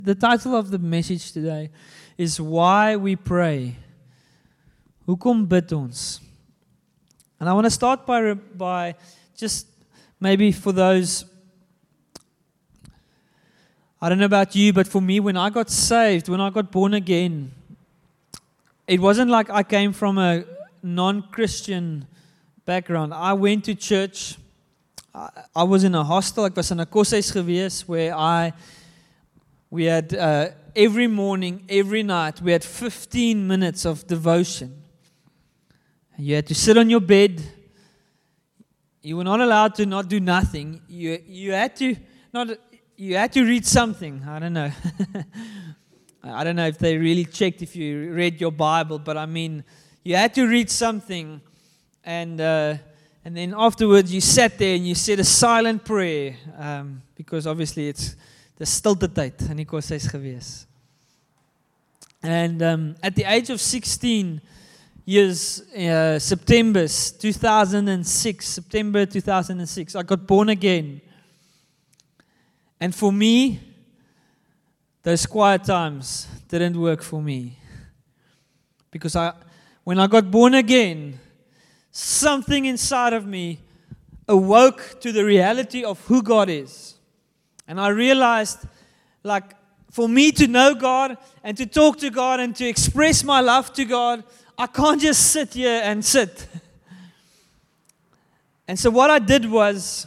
The title of the message today is Why We Pray. Hoekom bid ons? And I want to start by just maybe for those, I don't know about you, but for me, when I got saved, when I got born again, it wasn't like I came from a non-Christian background. I went to church. I was in a hostel. Ek was in 'n koshuis gewees where we had every morning, every night, we had 15 minutes of devotion. You had to sit on your bed. You were not allowed to not do nothing. You had to read something. I don't know. I don't know if they really checked if you read your Bible, but I mean, you had to read something, and then afterwards you sat there and you said a silent prayer, because obviously it's the stilte tyd in die koshuis gewees. And at the age of 16 years, September 2006, I got born again. And for me, those quiet times didn't work for me. Because when I got born again, something inside of me awoke to the reality of who God is. And I realized, like, for me to know God and to talk to God and to express my love to God, I can't just sit here and sit. And so what I did was,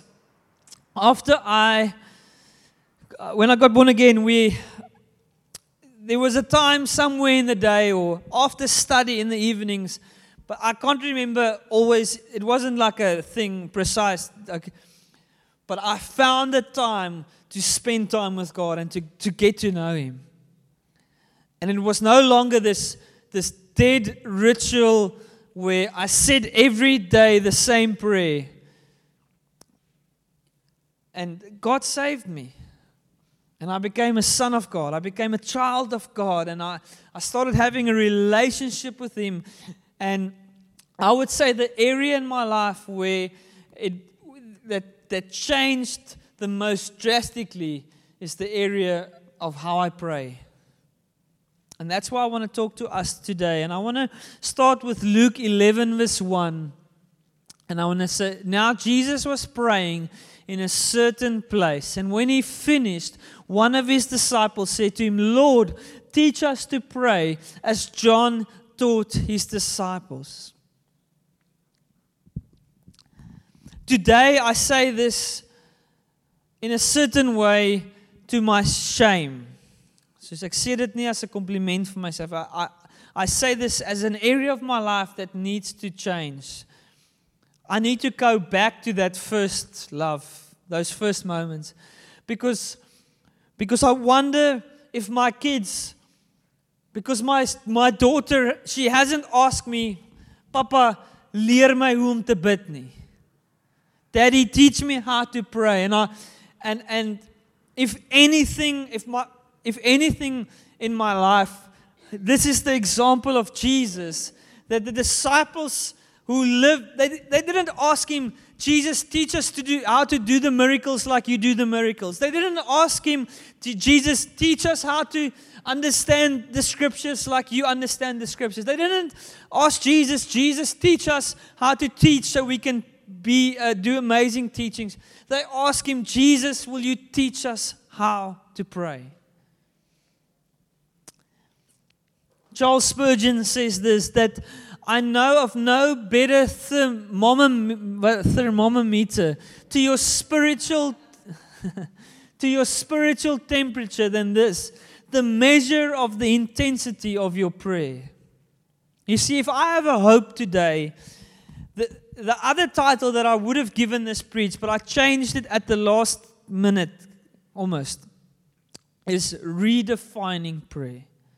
when I got born again, there was a time somewhere in the day or after study in the evenings, but I can't remember always, it wasn't like a thing precise, but I found the time to spend time with God and to get to know Him. And it was no longer this dead ritual where I said every day the same prayer. And God saved me. And I became a son of God. I became a child of God. And I started having a relationship with Him. And I would say the area in my life where that changed the most drastically is the area of how I pray. And that's why I want to talk to us today. And I want to start with Luke 11 verse 1. And I want to say, now Jesus was praying in a certain place. And when He finished, one of His disciples said to Him, Lord, teach us to pray as John taught his disciples. Today I say this in a certain way to my shame. So ek sê dit nie as 'n compliment vir myself. I say this as an area of my life that needs to change. I need to go back to that first love, those first moments. Because I wonder if my kids, because my daughter, she hasn't asked me, Papa, leer my hoe om te bid nie. Daddy, teach me how to pray. And if anything in my life, this is the example of Jesus, that the disciples who lived, they didn't ask Him, Jesus, teach us how to do the miracles like you do the miracles. They didn't ask Him, Jesus, teach us how to understand the scriptures like you understand the scriptures. They didn't ask Jesus, teach us how to teach so we can do amazing teachings. They ask Him, Jesus, will you teach us how to pray? Charles Spurgeon says this, that I know of no better thermometer to your spiritual temperature than this, the measure of the intensity of your prayer. You see, if I have a hope today, the other title that I would have given this preach, but I changed it at the last minute, almost, is redefining prayer.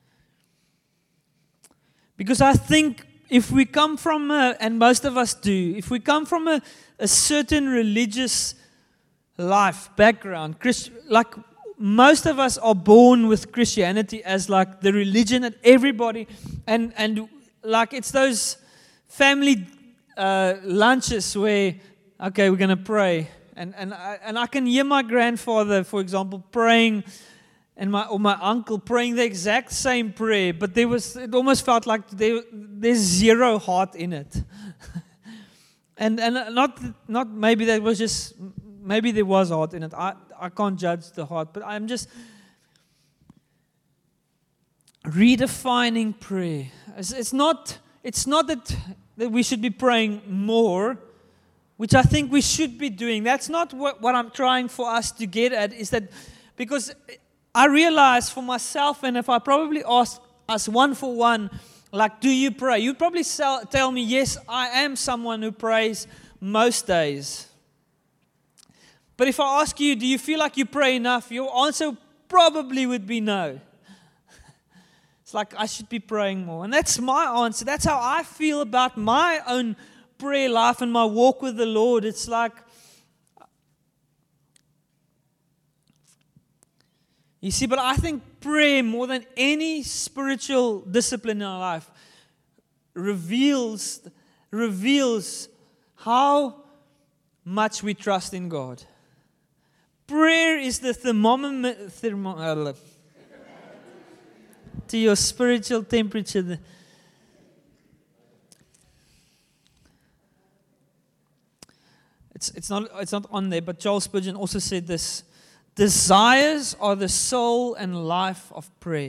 Because I think if we come from, and most of us do, if we come from a certain religious life, background, like most of us are born with Christianity as like the religion that everybody, and like it's those family lunches where, okay, we're going to pray. And I can hear my grandfather, for example, praying and my uncle praying the exact same prayer, but it almost felt like there's zero heart in it. and not maybe that was just, maybe there was heart in it. I can't judge the heart, but I'm just redefining prayer. It's not that we should be praying more, which I think we should be doing. That's not what I'm trying for us to get at, is that because I realize for myself, and if I probably ask us one for one, like, do you pray? You'd probably tell me, yes, I am someone who prays most days. But if I ask you, do you feel like you pray enough? Your answer probably would be no. It's like, I should be praying more. And that's my answer. That's how I feel about my own prayer life and my walk with the Lord. It's like, you see, but I think prayer, more than any spiritual discipline in our life, reveals how much we trust in God. Prayer is the thermometer to your spiritual temperature. It's not on there, but Charles Spurgeon also said this: desires are the soul and life of prayer.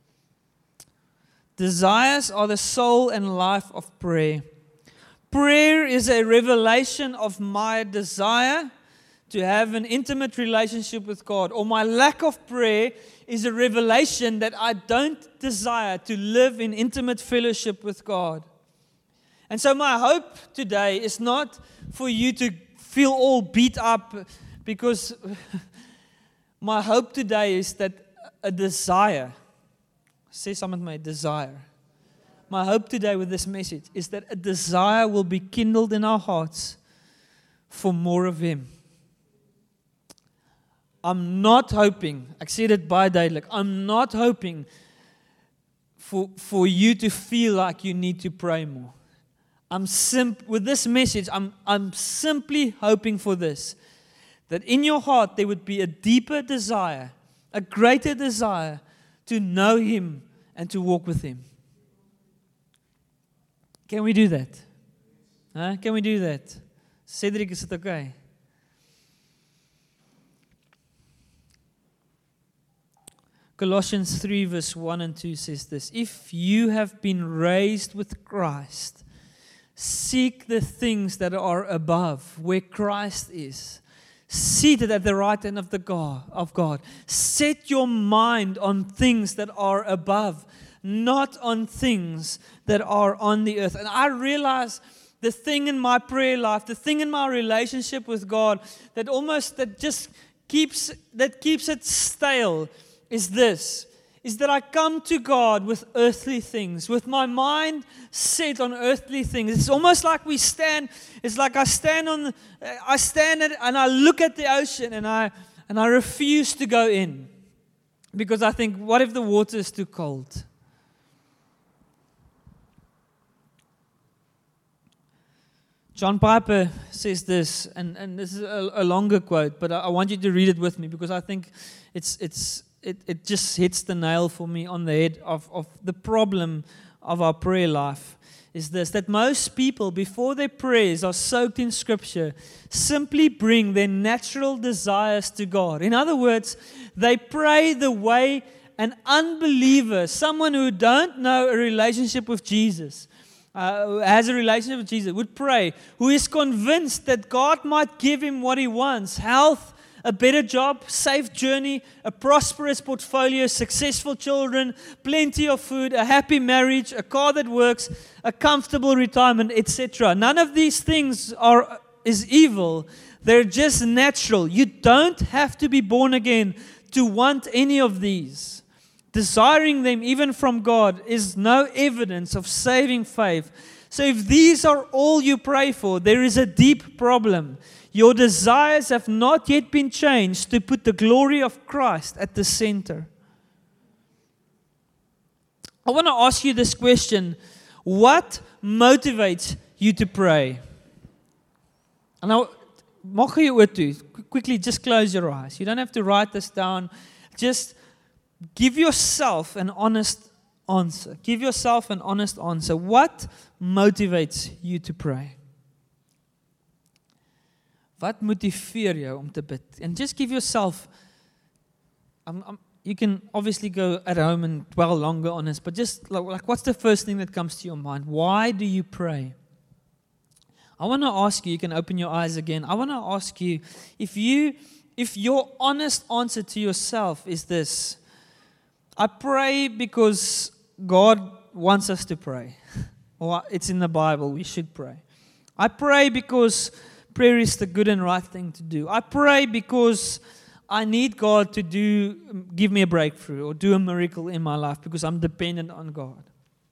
Desires are the soul and life of prayer. Prayer is a revelation of my desire to have an intimate relationship with God, or my lack of prayer is a revelation that I don't desire to live in intimate fellowship with God. And so my hope today is not for you to feel all beat up, because my hope today is that a desire, say something to my desire. My hope today with this message is that a desire will be kindled in our hearts for more of Him. I'm not hoping, ek sê dit baie duidelik, I'm not hoping for you to feel like you need to pray more. With this message, I'm simply hoping for this, that in your heart there would be a deeper desire, a greater desire to know Him and to walk with Him. Can we do that? Huh? Can we do that? Cedric, is it okay? Colossians 3 verse 1 and 2 says this: if you have been raised with Christ, seek the things that are above, where Christ is, seated at the right hand of God. Set your mind on things that are above, not on things that are on the earth. And I realize the thing in my prayer life, the thing in my relationship with God that keeps it stale is that I come to God with earthly things, with my mind set on earthly things. It's almost like I stand and I look at the ocean and I refuse to go in, because I think, what if the water is too cold? John Piper says this, and this is a longer quote, but I want you to read it with me, because I think it just hits the nail for me on the head of the problem of our prayer life. Is this, that most people, before their prayers are soaked in Scripture, simply bring their natural desires to God. In other words, they pray the way an unbeliever, someone who don't know a relationship with Jesus, has a relationship with Jesus, would pray, who is convinced that God might give him what he wants: health, a better job, safe journey, a prosperous portfolio, successful children, plenty of food, a happy marriage, a car that works, a comfortable retirement, etc. None of these things is evil. They're just natural. You don't have to be born again to want any of these. Desiring them, even from God, is no evidence of saving faith. So if these are all you pray for, there is a deep problem. Your desires have not yet been changed to put the glory of Christ at the center. I want to ask you this question: what motivates you to pray? And now, quickly, just close your eyes. You don't have to write this down. Just give yourself an honest answer. Give yourself an honest answer. What motivates you to pray? Wat motiveer jou om te bid? And just give yourself, you can obviously go at home and dwell longer on this, but just like what's the first thing that comes to your mind? Why do you pray? I want to ask you can open your eyes again. I want to ask you, if your honest answer to yourself is this: I pray because God wants us to pray. Or it's in the Bible, we should pray. I pray because prayer is the good and right thing to do. I pray because I need God to give me a breakthrough or do a miracle in my life because I'm dependent on God.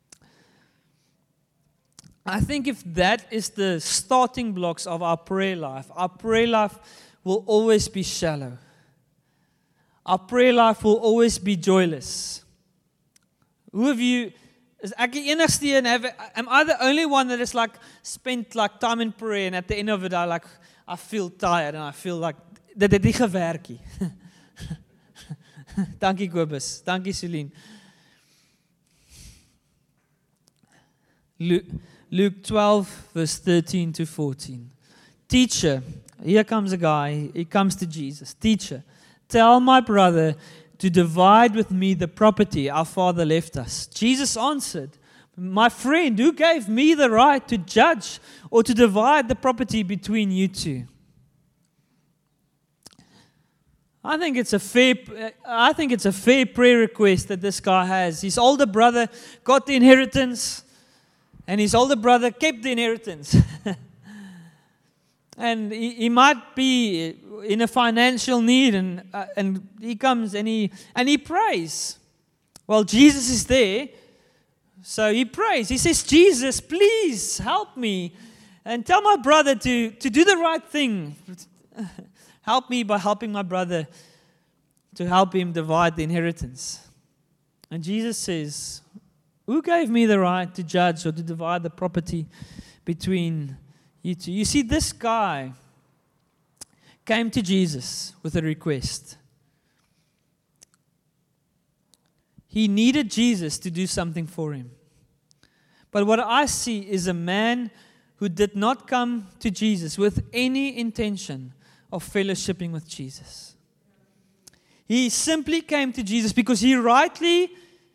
I think if that is the starting blocks of our prayer life will always be shallow. Our prayer life will always be joyless. Who of you, is ek die enigste een, am I the only one that is like spent like time in prayer and at the end of it I feel tired and I feel like dit het nie gewerk nie. Dankie Kobus, dankie Celine. Luke 12 verse 13 to 14. Teacher, here comes a guy, he comes to Jesus. Teacher, tell my brother to divide with me the property our father left us. Jesus answered, my friend, who gave me the right to judge or to divide the property between you two? I think it's a fair prayer request that this guy has. His older brother got the inheritance, and his older brother kept the inheritance. And he might be in a financial need, and he comes and he prays. Well, Jesus is there, so he prays. He says, Jesus, please help me, and tell my brother to do the right thing. Help me by helping my brother to help him divide the inheritance. And Jesus says, who gave me the right to judge or to divide the property between you two? You see, this guy came to Jesus with a request. He needed Jesus to do something for him. But what I see is a man who did not come to Jesus with any intention of fellowshipping with Jesus. He simply came to Jesus because he rightly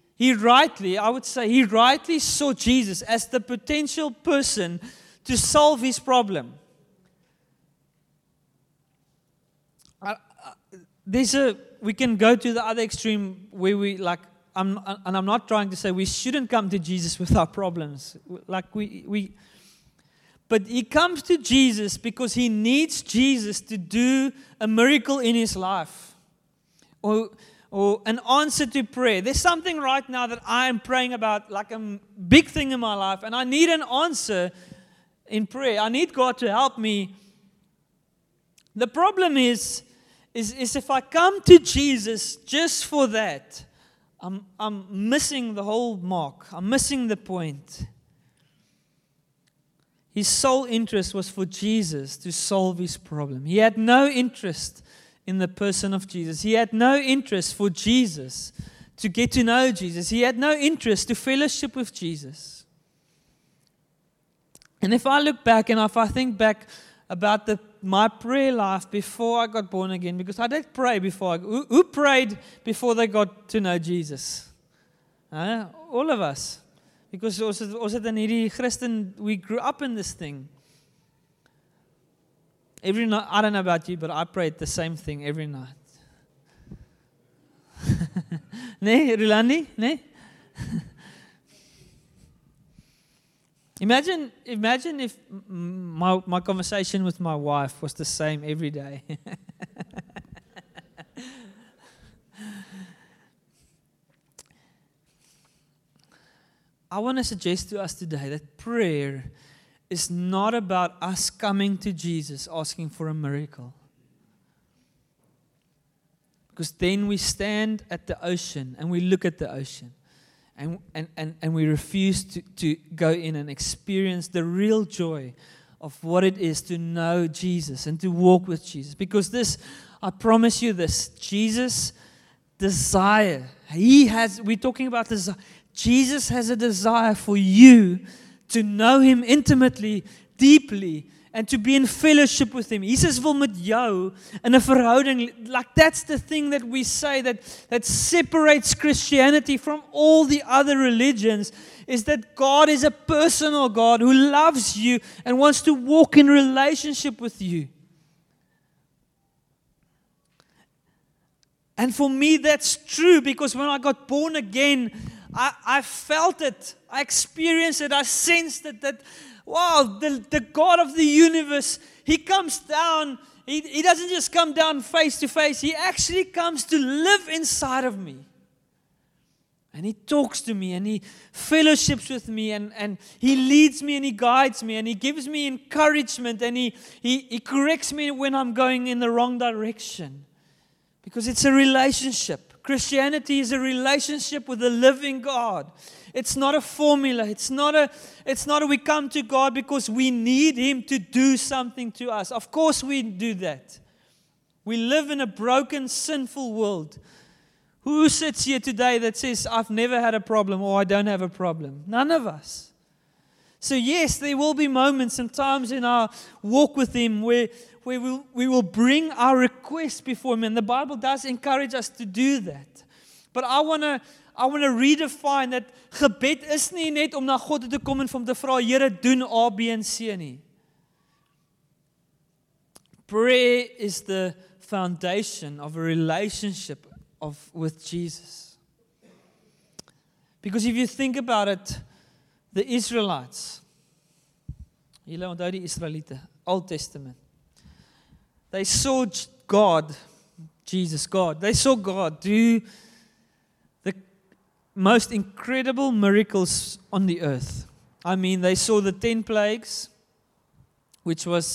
saw Jesus as the potential person to solve his problem. We can go to the other extreme where I'm not trying to say we shouldn't come to Jesus with our problems. But he comes to Jesus because he needs Jesus to do a miracle in his life. Or an answer to prayer. There's something right now that I am praying about, like a big thing in my life, and I need an answer in prayer. I need God to help me. The problem is if I come to Jesus just for that, I'm missing the whole mark. I'm missing the point. His sole interest was for Jesus to solve his problem. He had no interest in the person of Jesus. He had no interest for Jesus to get to know Jesus. He had no interest to fellowship with Jesus. And if I look back and if I think back about my prayer life before I got born again, because I did pray before. Who prayed before they got to know Jesus? All of us. Because also dan hierdie Christen, we grew up in this thing. Every night, I don't know about you, but I prayed the same thing every night. Nee, Rulani? Nee? Imagine if my conversation with my wife was the same every day. I want to suggest to us today that prayer is not about us coming to Jesus asking for a miracle. Because then we stand at the ocean and we look at the ocean and we refuse to go in and experience the real joy of what it is to know Jesus and to walk with Jesus. Because I promise you this, Jesus desire. We're talking about desire. Jesus has a desire for you to know Him intimately, deeply, and to be in fellowship with Him. Jesus wil met jou in 'n verhouding. Like that's the thing that we say that separates Christianity from all the other religions, is that God is a personal God who loves you and wants to walk in relationship with you. And for me, that's true, because when I got born again, I felt it. I experienced it. I sensed it. That, wow, the God of the universe, He comes down. He doesn't just come down face to face. He actually comes to live inside of me. And He talks to me, and He fellowships with me, and He leads me, and He guides me, and He gives me encouragement, and He corrects me when I'm going in the wrong direction. Because it's a relationship. Christianity is a relationship with the living God. It's not a formula. It's not a we come to God because we need Him to do something to us. Of course we do that. We live in a broken, sinful world. Who sits here today that says, I've never had a problem or I don't have a problem? None of us. So yes, there will be moments and times in our walk with Him where we will bring our requests before Him. And the Bible does encourage us to do that. But I want to redefine that gebed is nie net om na God te kom en vir hom te vra, Here, doen A, B en C nie. Prayer is the foundation of a relationship with Jesus. Because if you think about it, the Israelites, julle onthou die Israeliete, Old Testament, they saw God, Jesus, God. They saw God do the most incredible miracles on the earth. I mean, they saw the 10 plagues, which were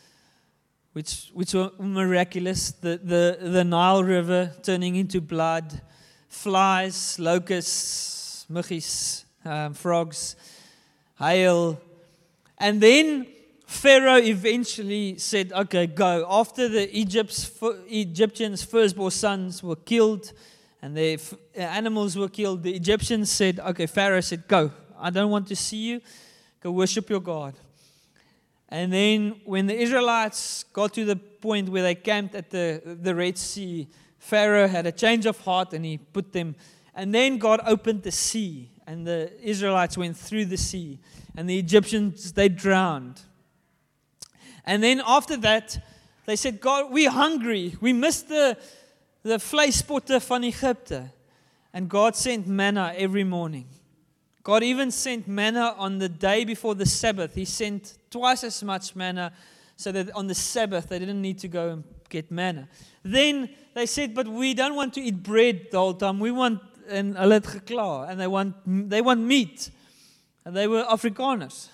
miraculous. The Nile River turning into blood, flies, locusts, muggies, frogs, hail, and then Pharaoh eventually said, okay, go. After the Egyptians' firstborn sons were killed and their animals were killed, the Egyptians said, okay, Pharaoh said, go. I don't want to see you. Go worship your God. And then when the Israelites got to the point where they camped at the Red Sea, Pharaoh had a change of heart and he put them. And then God opened the sea and the Israelites went through the sea. And the Egyptians, they drowned. And then after that, they said, God, we're hungry. We missed the vleispotte van Egypte. And God sent manna every morning. God even sent manna on the day before the Sabbath. He sent twice as much manna so that on the Sabbath they didn't need to go and get manna. Then they said, but we don't want to eat bread the whole time. We want, and hulle het gekla, and they want meat. And they were Afrikaners.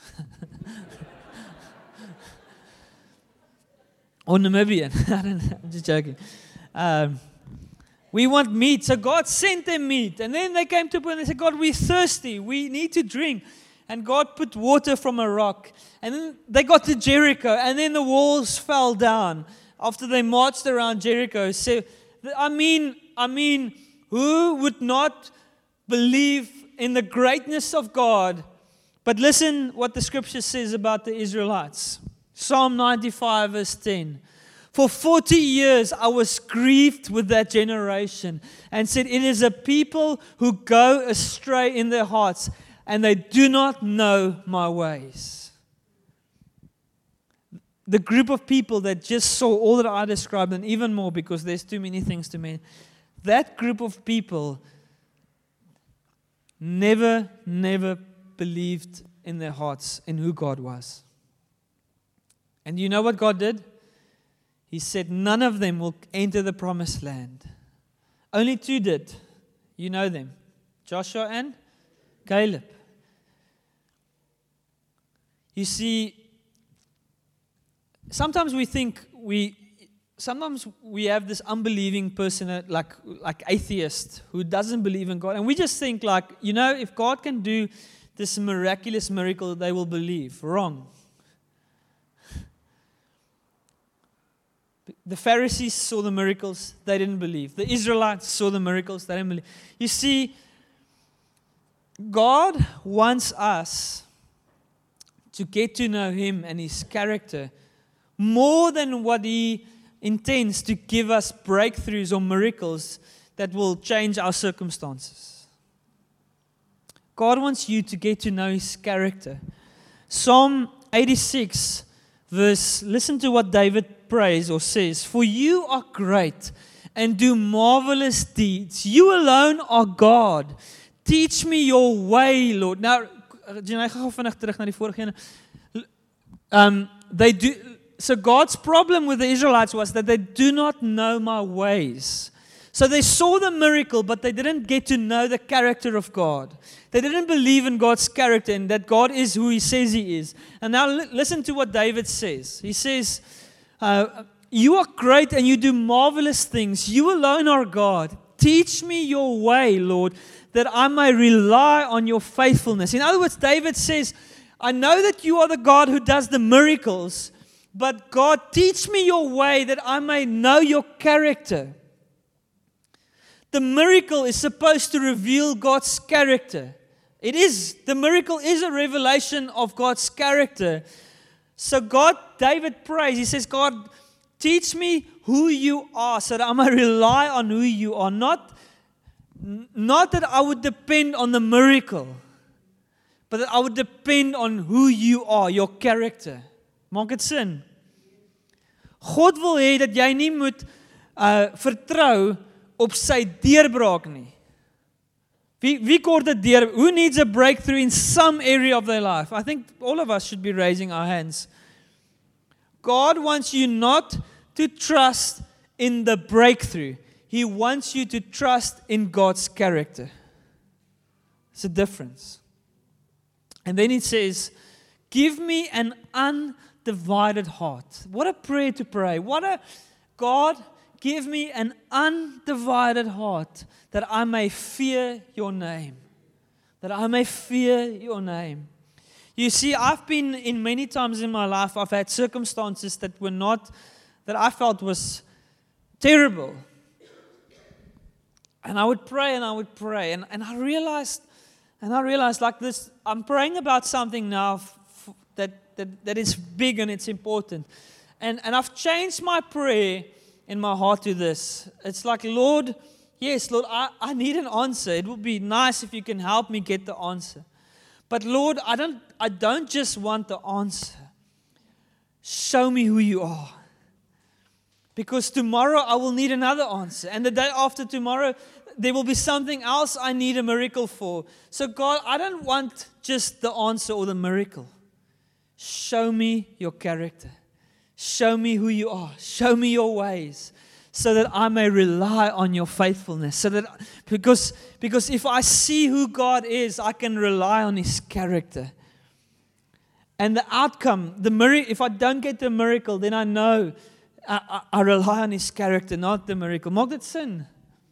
Or Namibian. I don't know. I'm just joking. We want meat. So God sent them meat. And then they came to a point and they said, God, we're thirsty. We need to drink. And God put water from a rock. And then they got to Jericho. And then the walls fell down after they marched around Jericho. So, I mean, who would not believe in the greatness of God? But listen what the scripture says about the Israelites. Psalm 95 verse 10. For 40 years I was grieved with that generation and said, it is a people who go astray in their hearts and they do not know my ways. The group of people that just saw all that I described and even more because there's too many things to mention. That group of people never believed in their hearts in who God was. And you know what God did? He said none of them will enter the promised land. Only 2 did. You know them. Joshua and Caleb. You see, sometimes we think we have this unbelieving person like atheist who doesn't believe in God. And we just think like, if God can do this miraculous miracle, they will believe. Wrong. The Pharisees saw the miracles, they didn't believe. The Israelites saw the miracles, they didn't believe. You see, God wants us to get to know Him and His character more than what He intends to give us breakthroughs or miracles that will change our circumstances. God wants you to get to know His character. Psalm 86, listen to what David prays or says. For you are great and do marvelous deeds. You alone are God. Teach me your way, Lord. Now, Janai, gaan vinnig terug na die vorige ene. So God's problem with the Israelites was that they do not know my ways. So they saw the miracle, but they didn't get to know the character of God. They didn't believe in God's character and that God is who He says He is. And now listen to what David says. He says, you are great and you do marvelous things. You alone are God. Teach me your way, Lord, that I may rely on your faithfulness. In other words, David says, I know that you are the God who does the miracles, but God, teach me your way that I may know your character. The miracle is supposed to reveal God's character. It is. The miracle is a revelation of God's character. So David prays, he says, God, teach me who you are so that I may rely on who you are. Not that I would depend on the miracle, but that I would depend on who you are, your character. Maak dit sin? God wil hê dat jy nie moet vertrou op sy deurbraak nie. Wie kort dit deur? Who needs a breakthrough in some area of their life? I think all of us should be raising our hands. God wants you not to trust in the breakthrough. He wants you to trust in God's character. It's a difference. And then it says, give me an undivided heart. What a prayer to pray. God, give me an undivided heart that I may fear your name. That I may fear your name. You see, I've been in many times in my life, I've had circumstances that I felt was terrible. And I would pray and I would pray. And I realized like this, I'm praying about something now that is big and it's important. And I've changed my prayer in my heart to this. It's like, Lord, yes, Lord, I need an answer. It would be nice if you can help me get the answer. But Lord, I don't just want the answer. Show me who you are. Because tomorrow I will need another answer. And the day after tomorrow, there will be something else I need a miracle for. So God, I don't want just the answer or the miracle. Show me your character. Show me who you are. Show me your ways. So that I may rely on your faithfulness. So that because if I see who God is, I can rely on His character. And the outcome, if I don't get the miracle, then I know I rely on His character, not the miracle. Maak dit sin?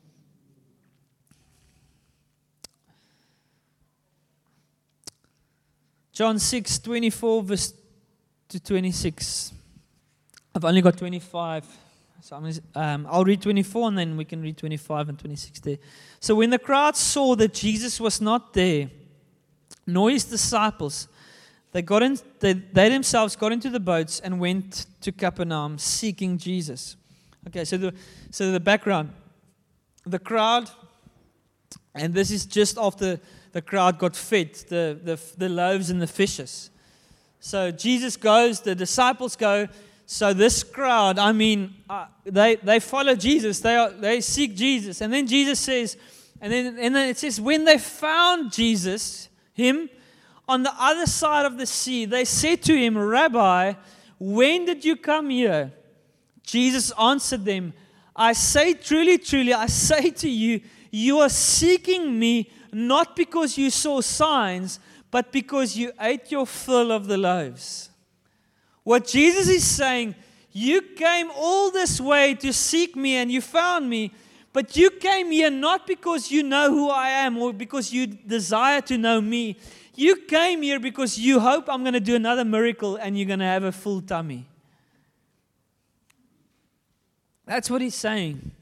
John 6:24 verse to 26. I've only got 25. So I'll read 24 and then we can read 25 and 26 there. So when the crowd saw that Jesus was not there, nor His disciples, they themselves got into the boats and went to Capernaum seeking Jesus. Okay, so the background. The crowd, and this is just after the crowd got fed, the loaves and the fishes. So Jesus goes, the disciples go. So this crowd, they follow Jesus. They seek Jesus. And then Jesus says, and then it says, when they found Jesus, Him, on the other side of the sea, they said to Him, Rabbi, when did you come here? Jesus answered them, I say truly, truly, I say to you, you are seeking me not because you saw signs, but because you ate your fill of the loaves. What Jesus is saying, you came all this way to seek me and you found me, but you came here not because you know who I am or because you desire to know me. You came here because you hope I'm going to do another miracle and you're going to have a full tummy. That's what he's saying.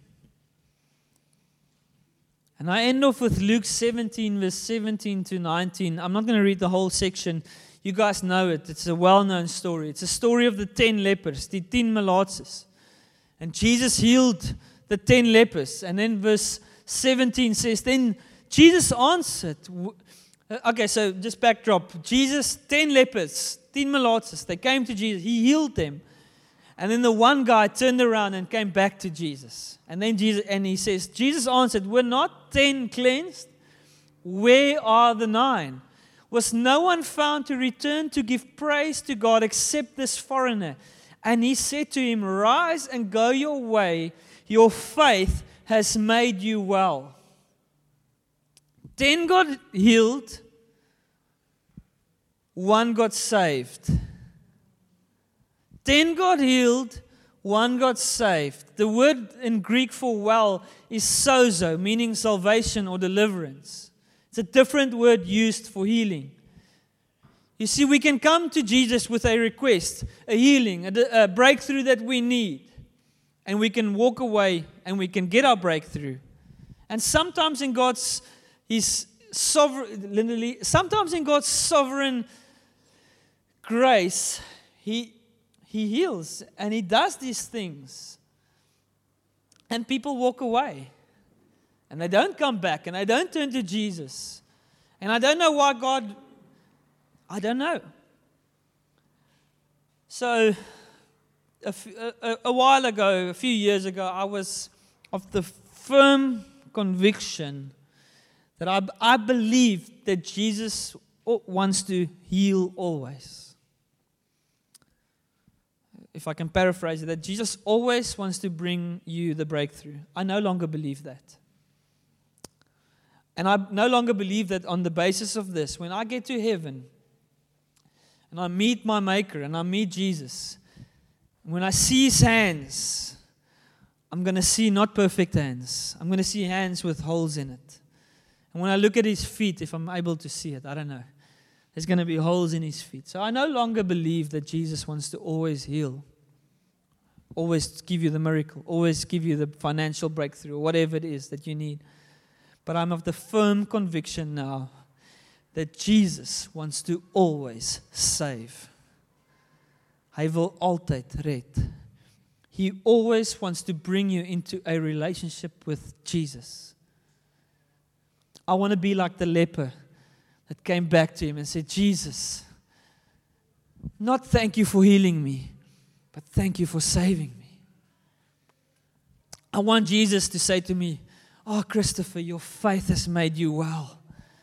And I end off with Luke 17, verse 17 to 19. I'm not going to read the whole section. You guys know it. It's a well-known story. It's a story of the 10 lepers, the 10 melaatses. And Jesus healed the 10 lepers. And then verse 17 says, then Jesus answered. Okay, so just backdrop. Jesus, 10 lepers, 10 melaatses, they came to Jesus. He healed them. And then the one guy turned around and came back to Jesus. And then he says, Jesus answered, were not 10 cleansed? Where are the 9? Was no one found to return to give praise to God except this foreigner? And he said to him, rise and go your way. Your faith has made you well. 10 got healed. 1 got saved. 10 got healed, 1 got saved. The word in Greek for well is sozo, meaning salvation or deliverance. It's a different word used for healing. You see, we can come to Jesus with a request, a healing, a breakthrough that we need. And we can walk away and we can get our breakthrough. And sometimes in God's sovereign grace, He heals and He does these things. And people walk away. And they don't come back and they don't turn to Jesus. And I don't know why God, I don't know. So, a while ago, a few years ago, I was of the firm conviction that I believe that Jesus wants to heal always. If I can paraphrase it, that Jesus always wants to bring you the breakthrough. I no longer believe that. And I no longer believe that on the basis of this, when I get to heaven and I meet my Maker and I meet Jesus, when I see His hands, I'm going to see not perfect hands. I'm going to see hands with holes in it. And when I look at His feet, if I'm able to see it, I don't know. There's going to be holes in His feet. So I no longer believe that Jesus wants to always heal, always give you the miracle, always give you the financial breakthrough, or whatever it is that you need. But I'm of the firm conviction now that Jesus wants to always save. Hy wil altyd red. He always wants to bring you into a relationship with Jesus. I want to be like the leper that came back to Him and said, Jesus, not thank you for healing me, but thank you for saving me. I want Jesus to say to me, oh, Christopher, your faith has made you well.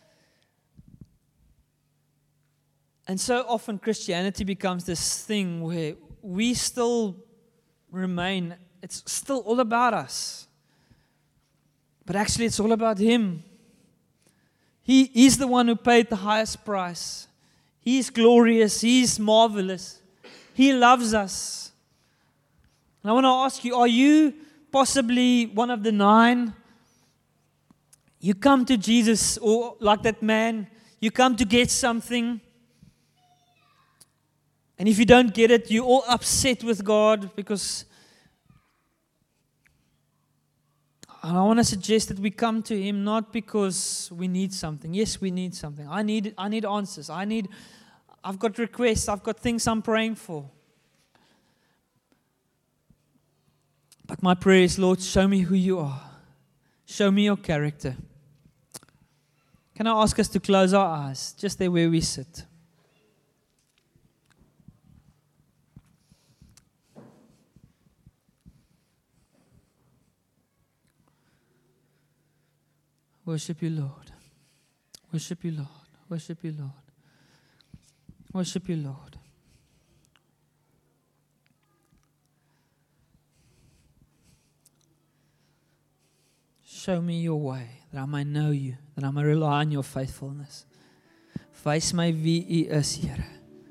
And so often Christianity becomes this thing where we still remain, it's still all about us. But actually it's all about Him. He's the one who paid the highest price. He's glorious. He's marvelous. He loves us. And I want to ask you, are you possibly one of the 9? You come to Jesus, or like that man, you come to get something. And if you don't get it, you're all upset with God because... And I want to suggest that we come to Him not because we need something. Yes, we need something. I need answers. I've got requests. I've got things I'm praying for. But my prayer is, Lord, show me who you are. Show me your character. Can I ask us to close our eyes, just there where we sit? Worship you, Lord. Worship you, Lord. Worship you, Lord. Worship you, Lord. Show me your way, that I may know you, that I may rely on your faithfulness. Wys my wie U is, Here.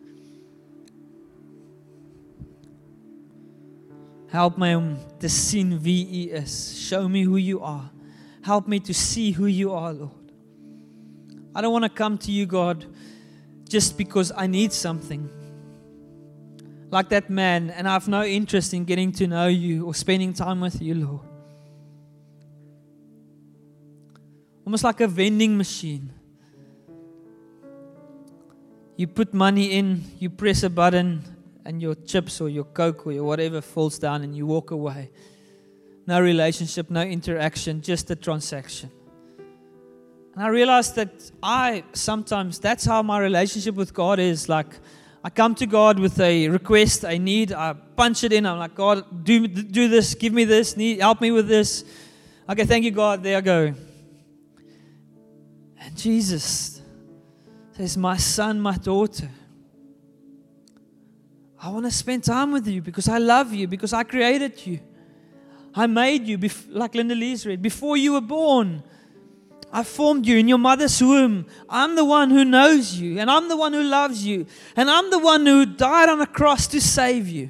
Help my om te sien wie U is. Show me who you are. Help me to see who you are, Lord. I don't want to come to you, God, just because I need something. like that man, and I have no interest in getting to know you or spending time with you, Lord. Almost like a vending machine. You put money in, you press a button, and your chips or your Coke or your whatever falls down and you walk away. No relationship, no interaction, just a transaction. And I realized that sometimes that's how my relationship with God is. Like, I come to God with a request, a need, I punch it in, I'm like, God, do this, give me this, help me with this. Okay, thank you, God, there I go. And Jesus says, my son, my daughter, I want to spend time with you because I love you, because I created you. I made you, like Linda Lee's read, before you were born. I formed you in your mother's womb. I'm the one who knows you, and I'm the one who loves you, and I'm the one who died on a cross to save you.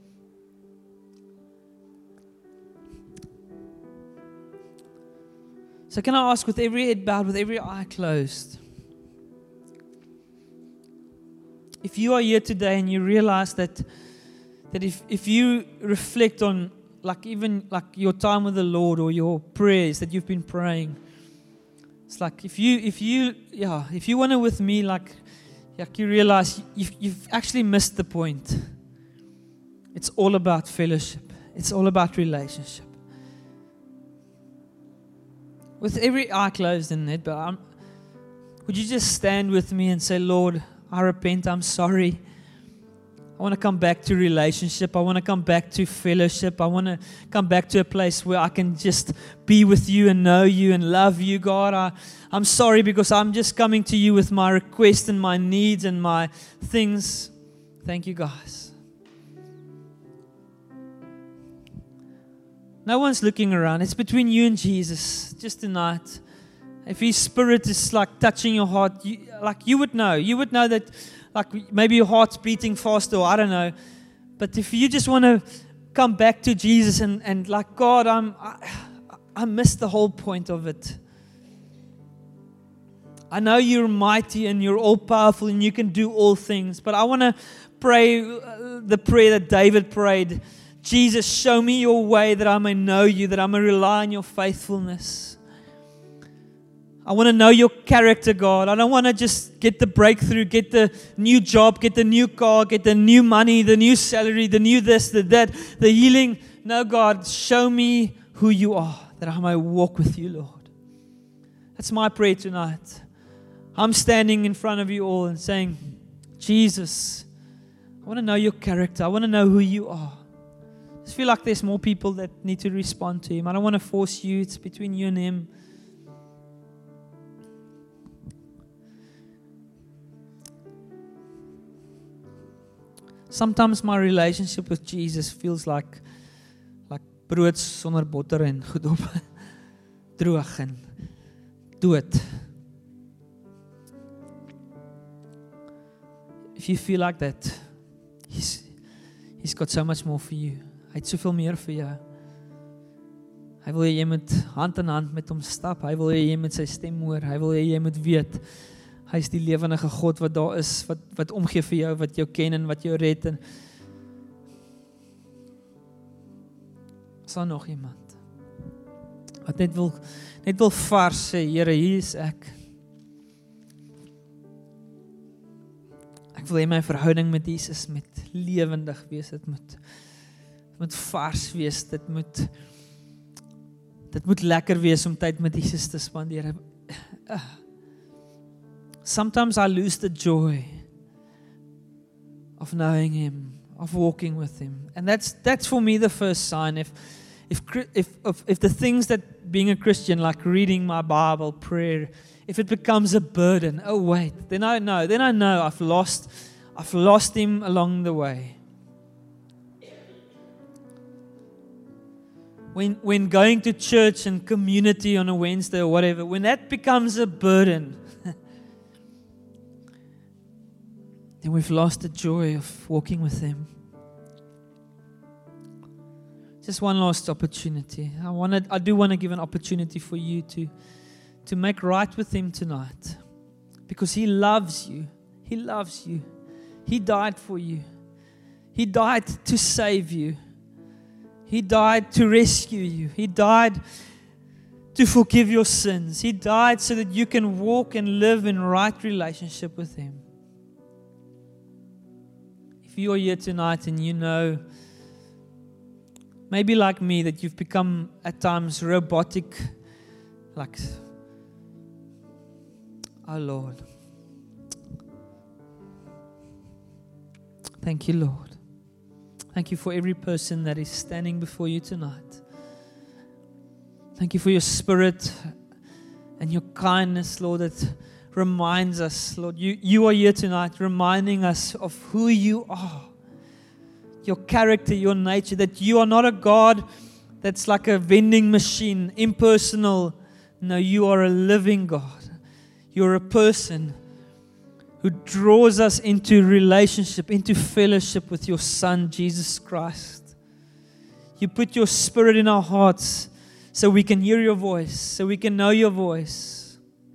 So can I ask, with every head bowed, with every eye closed, if you are here today and you realize that if you reflect on even your time with the Lord or your prayers that you've been praying, it's like if you want to with me, like you realize you've actually missed the point. It's all about fellowship. It's all about relationship. With every eye closed and head bowed, would you just stand with me and say, Lord, I repent, I'm sorry. I want to come back to relationship. I want to come back to fellowship. I want to come back to a place where I can just be with you and know you and love you, God. I'm sorry because I'm just coming to you with my requests and my needs and my things. Thank you, guys. No one's looking around. It's between you and Jesus just tonight. If His Spirit is like touching your heart, you would know. You would know that like maybe your heart's beating faster, or I don't know. But if you just want to come back to Jesus and like, God, I missed the whole point of it. I know you're mighty and you're all powerful and you can do all things. But I want to pray the prayer that David prayed. Jesus, show me your way that I may know you, that I may rely on your faithfulness. I want to know your character, God. I don't want to just get the breakthrough, get the new job, get the new car, get the new money, the new salary, the new this, the that, the healing. No, God, show me who you are, that I may walk with you, Lord. That's my prayer tonight. I'm standing in front of you all and saying, Jesus, I want to know your character. I want to know who you are. I just feel like there's more people that need to respond to Him. I don't want to force you. It's between you and Him. Sometimes my relationship with Jesus feels like brood sonder botter en goed op droog en dood. If you feel like that, He's got so much more for you. Hy het soveel meer vir jou. Hy wil hê jy moet hand in hand met hom stap. Hy wil hê jy moet sy stem hoor. Hy wil hê jy moet weet hy is die lewendige God wat daar is, wat omgee vir jou, wat jou ken en wat jou red. En is daar nog iemand wat net wil vars sê, Here, hier is ek. Ek wil hê my verhouding met Jesus moet lewendig wees. Dit moet vars wees. Dit moet lekker wees om tyd met Jesus te spandeer. Sometimes I lose the joy of knowing Him, of walking with Him. And that's for me the first sign. If the things that being a Christian, like reading my Bible, prayer, if it becomes a burden, oh wait, then I know I've lost Him along the way. When going to church and community on a Wednesday or whatever, when that becomes a burden, then we've lost the joy of walking with Him. Just one last opportunity. I do want to give an opportunity for you to make right with Him tonight. Because He loves you. He loves you. He died for you. He died to save you. He died to rescue you. He died to forgive your sins. He died so that you can walk and live in right relationship with Him. If you are here tonight and you know, maybe like me, that you've become at times robotic, like, oh Lord. Thank you, Lord. Thank you for every person that is standing before you tonight. Thank you for your Spirit and your kindness, Lord, that reminds us, Lord, you are here tonight reminding us of who you are, your character, your nature, that you are not a God that's like a vending machine, impersonal. No, you are a living God. You're a person who draws us into relationship, into fellowship with your Son, Jesus Christ. You put your Spirit in our hearts so we can hear your voice, so we can know your voice.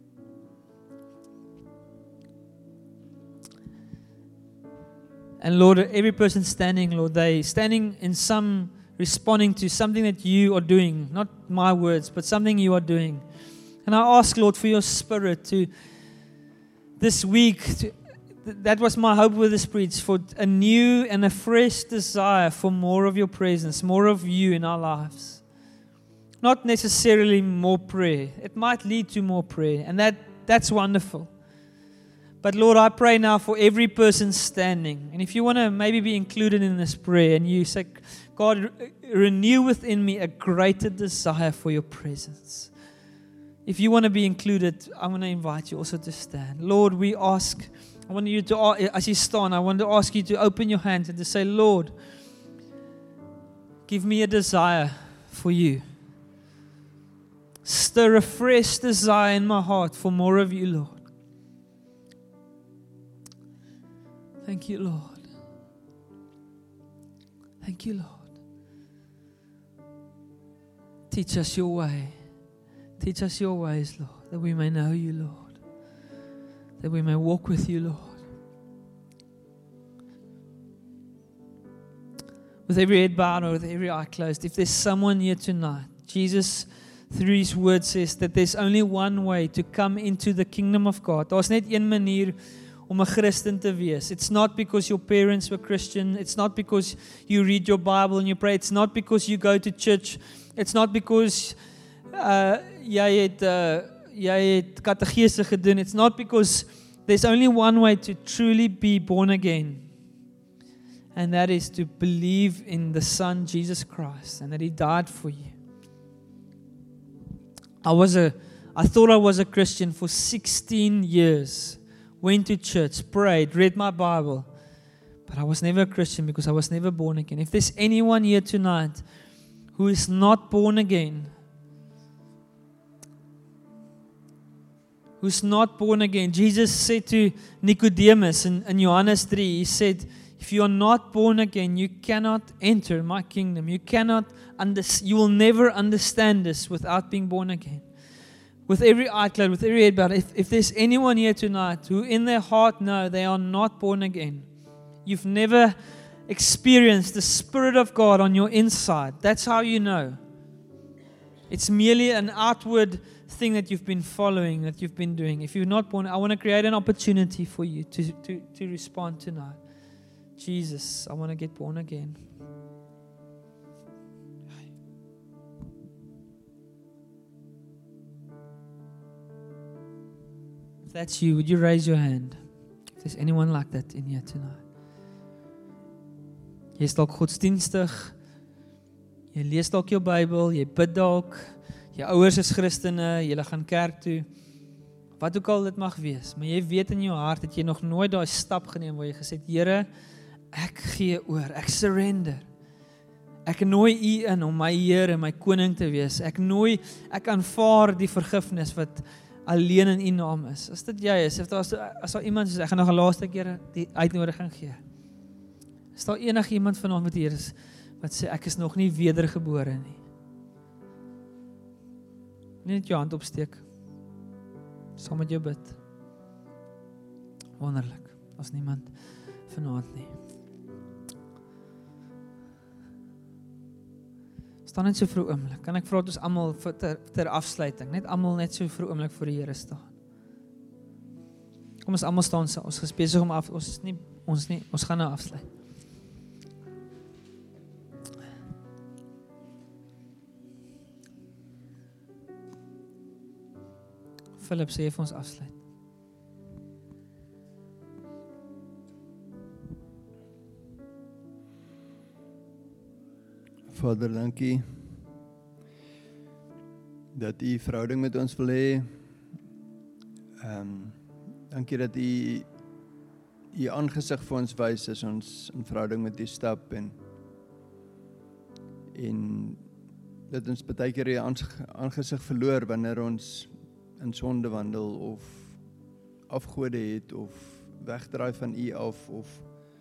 And Lord, every person standing, Lord, they standing in some, responding to something that you are doing, not my words, but something you are doing. And I ask, Lord, for your Spirit to, this week, that was my hope with this preach, for a new and a fresh desire for more of your presence, more of you in our lives. Not necessarily more prayer. It might lead to more prayer, and that's wonderful. But Lord, I pray now for every person standing. And if you want to maybe be included in this prayer, and you say, God, renew within me a greater desire for your presence. If you want to be included, I'm going to invite you also to stand. Lord, we ask, I want you to, as you stand, I want to ask you to open your hands and to say, Lord, give me a desire for you. Stir a fresh desire in my heart for more of you, Lord. Thank you, Lord. Thank you, Lord. Teach us your way. Teach us your ways, Lord, that we may know you, Lord. That we may walk with you, Lord. With every head bowed or with every eye closed, if there's someone here tonight, Jesus, through His word, says that there's only one way to come into the kingdom of God. Daar's net een manier om 'n Christen te wees. It's not because your parents were Christian. It's not because you read your Bible and you pray. It's not because you go to church. It's not because jy het katedese gedoen. It's not because there's only one way to truly be born again. And that is to believe in the Son, Jesus Christ, and that He died for you. I thought I was a Christian for 16 years. Went to church, prayed, read my Bible. But I was never a Christian because I was never born again. If there's anyone here tonight who is not born again, who's not born again, Jesus said to Nicodemus in Johannes 3, He said, if you are not born again, you cannot enter my kingdom. You will never understand this without being born again. With every eye closed, with every head bowed, if there's anyone here tonight who in their heart know they are not born again, you've never experienced the Spirit of God on your inside, that's how you know. It's merely an outward thing that you've been following, that you've been doing. If you're not born, I want to create an opportunity for you to respond tonight. Jesus, I want to get born again. If that's you, would you raise your hand? If there's anyone like that in here tonight. Jy is dalk godsdienstig. Jy lees dalk jou Bybel, jy bid dalk. Jou ouers is Christene, julle gaan kerk toe. Wat ook al dit mag wees, maar jy weet in jou hart dat jy nog nooit daai stap geneem waar jy gesê het, Here, ek gee oor, ek surrender. Ek nooi U in om my Heer en my koning te wees. Ek aanvaar die vergifnis wat alleen in U naam is. As dit jy is, as daar iemand is, ek gaan nog 'n laaste keer die uitnodiging gee. Is daar enige iemand vanaand wat hier is, wat sê, ek is nog nie wedergebore nie? Net jou hand opsteek. Saam met jou bid. Wonderlik. As niemand vanaand nie. Staan net so vir 'n oomblik. Kan ek vra dat ons almal ter afsluiting, net almal net so vir 'n oomblik voor die Here staan. Kom ons almal staan, ons is besig om ons gaan nou afsluit. Philip sê vir ons afsluit. Vader, dankie dat U verhouding met ons wil hê. Dankie dat U aangesig vir ons wys as ons in verhouding met U stap en dat ons baie keer U aangesig verloor wanneer ons in sonde wandel of afgode het of wegdraai van U af of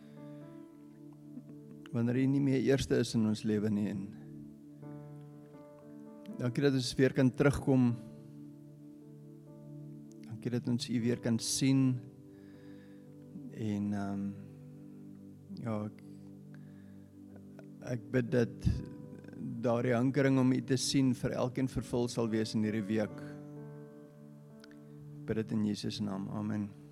wanneer U nie meer eerste is in ons lewe nie. En dankie dat ons weer kan terugkom. Dankie dat ons U weer kan sien. En ja, ek bid dat daardie hankering om U te sien vir elkeen vervul sal wees in hierdie week. Bid dit in Jesus naam. Amen.